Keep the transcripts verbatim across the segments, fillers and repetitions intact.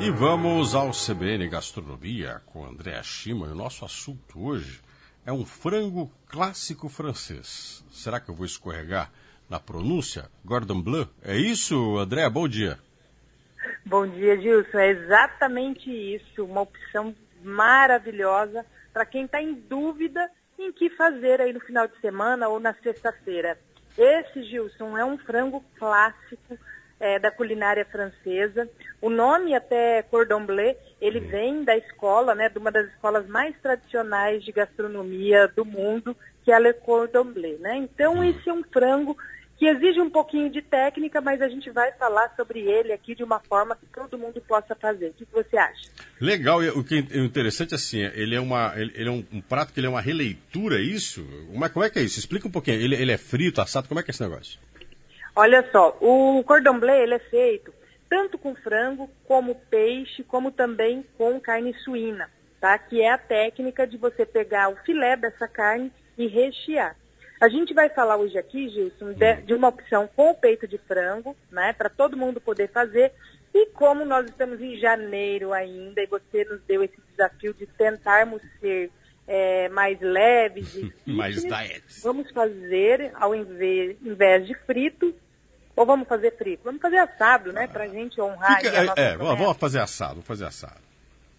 E vamos ao C B N Gastronomia com André Schima. E o nosso assunto hoje é um frango clássico francês. Será que eu vou escorregar na pronúncia? Cordon Bleu? É isso, André? Bom dia. Bom dia, Gilson. É exatamente isso. Uma opção maravilhosa para quem está em dúvida em que fazer aí no final de semana ou na sexta-feira. Esse, Gilson, é um frango clássico é, da culinária francesa. O nome até Cordon Bleu, ele vem da escola, né, de uma das escolas mais tradicionais de gastronomia do mundo, que é a Le Cordon Bleu, né? Então, esse é um frango que exige um pouquinho de técnica, mas a gente vai falar sobre ele aqui de uma forma que todo mundo possa fazer. O que você acha? Legal, e o que é interessante assim, ele é, uma, ele é um, um prato que ele é uma releitura, é isso? Como é, como é que é isso? Explica um pouquinho. Ele, ele é frito, assado, como é que é esse negócio? Olha só, o Cordon Bleu, ele é feito tanto com frango, como peixe, como também com carne suína, tá? Que é a técnica de você pegar o filé dessa carne e rechear. A gente vai falar hoje aqui, Gilson, de, de uma opção com o peito de frango, né, para todo mundo poder fazer. E como nós estamos em janeiro ainda, e você nos deu esse desafio de tentarmos ser é, mais leves e mais diet. Vamos fazer, ao invés, invés de frito, ou vamos fazer frito? Vamos fazer assado, né, para a gente honrar. Fica, a nossa é, é vamos fazer assado, vamos fazer assado.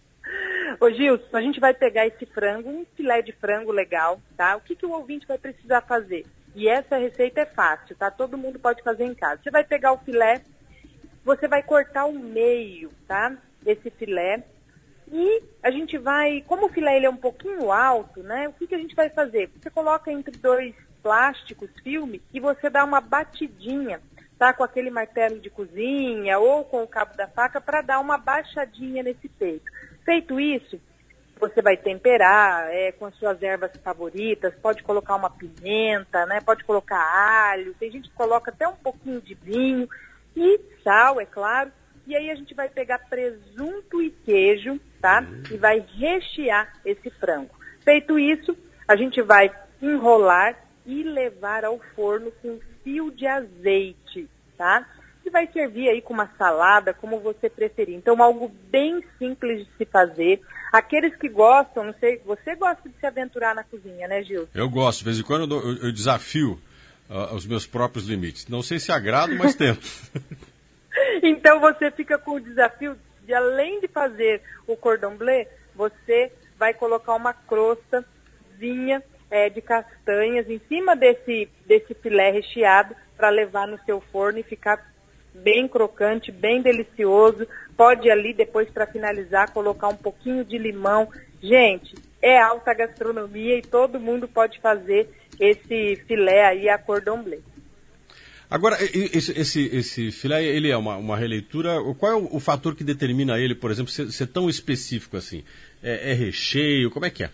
Ô Gilson, a gente vai pegar esse frango, um filé de frango legal, tá? O que, que o ouvinte vai precisar fazer? E essa receita é fácil, tá? Todo mundo pode fazer em casa. Você vai pegar o filé, você vai cortar o meio, tá? Esse filé. E a gente vai, como o filé ele é um pouquinho alto, né? O que, que a gente vai fazer? Você coloca entre dois plásticos, filme, e você dá uma batidinha, tá? Com aquele martelo de cozinha ou com o cabo da faca para dar uma baixadinha nesse peito. Feito isso, você vai temperar é, com as suas ervas favoritas, pode colocar uma pimenta, né? Pode colocar alho, tem gente que coloca até um pouquinho de vinho e sal, é claro. E aí a gente vai pegar presunto e queijo, tá? E vai rechear esse frango. Feito isso, a gente vai enrolar e levar ao forno com fio de azeite, tá? E vai servir aí com uma salada, como você preferir. Então, algo bem simples de se fazer. Aqueles que gostam, não sei, você gosta de se aventurar na cozinha, né, Gil? Eu gosto, de vez em quando eu, dou, eu, eu desafio uh, os meus próprios limites. Não sei se agrado, mas tento. Então, você fica com o desafio de, além de fazer o cordon bleu, você vai colocar uma crostazinha é, de castanhas em cima desse, desse filé recheado para levar no seu forno e ficar bem crocante, bem delicioso. Pode ali, depois para finalizar, colocar um pouquinho de limão. Gente, é alta gastronomia e todo mundo pode fazer esse filé aí a cordon bleu. Agora, esse, esse, esse filé, ele é uma, uma releitura. Qual é o, o fator que determina ele, por exemplo, ser, ser tão específico assim? É, é recheio? Como é que é?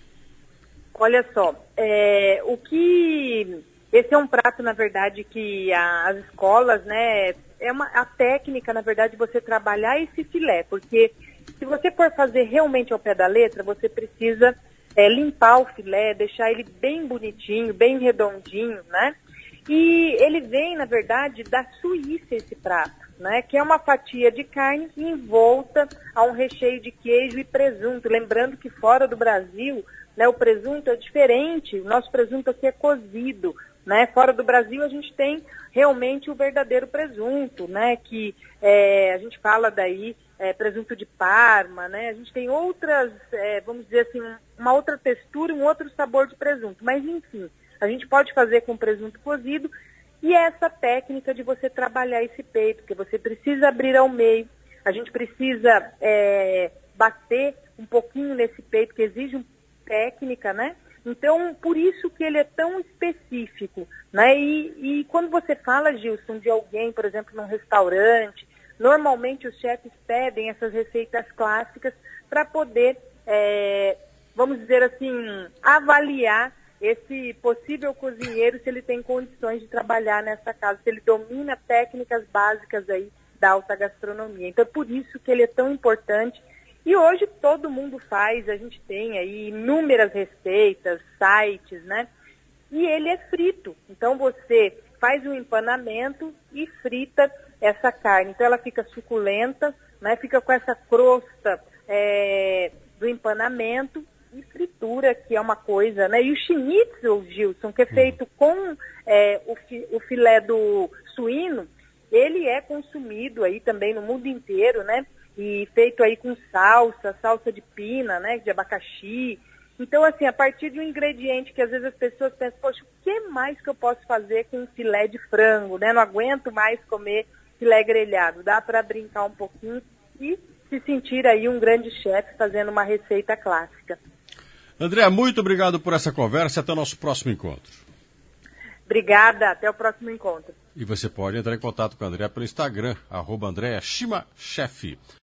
Olha só, é, o que... Esse é um prato, na verdade, que a, as escolas, né... É uma, a técnica, na verdade, de você trabalhar esse filé, porque se você for fazer realmente ao pé da letra, você precisa é, limpar o filé, deixar ele bem bonitinho, bem redondinho, né? E ele vem, na verdade, da Suíça, esse prato, né? Que é uma fatia de carne envolta a um recheio de queijo e presunto. Lembrando que fora do Brasil, né, o presunto é diferente, o nosso presunto aqui é cozido, né? Fora do Brasil a gente tem realmente o verdadeiro presunto, né? Que é, a gente fala daí é, presunto de Parma, né? A gente tem outras, é, vamos dizer assim, uma outra textura, um outro sabor de presunto. Mas enfim, a gente pode fazer com presunto cozido e é essa técnica de você trabalhar esse peito, porque você precisa abrir ao meio, a gente precisa é, bater um pouquinho nesse peito, que exige uma técnica, né? Então, por isso que ele é tão específico, né? E, e quando você fala, Gilson, de alguém, por exemplo, num restaurante, normalmente os chefes pedem essas receitas clássicas para poder, é, vamos dizer assim, avaliar esse possível cozinheiro, se ele tem condições de trabalhar nessa casa, se ele domina técnicas básicas aí da alta gastronomia. Então, é por isso que ele é tão importante. E hoje todo mundo faz, a gente tem aí inúmeras receitas, sites, né? E ele é frito. Então você faz um empanamento e frita essa carne. Então ela fica suculenta, né? Fica com essa crosta é, do empanamento e fritura, que é uma coisa, né? E o schnitzel, Gilson, que é feito com é, o, fi, o filé do suíno, ele é consumido aí também no mundo inteiro, né? E feito aí com salsa, salsa de pina, né? De abacaxi. Então, assim, a partir de um ingrediente que às vezes as pessoas pensam, poxa, o que mais que eu posso fazer com um filé de frango, né? Não aguento mais comer filé grelhado. Dá para brincar um pouquinho e se sentir aí um grande chefe fazendo uma receita clássica. Andréa, muito obrigado por essa conversa e até o nosso próximo encontro. Obrigada, até o próximo encontro. E você pode entrar em contato com a Andréa pelo Instagram, arroba Andréa Shima Chef.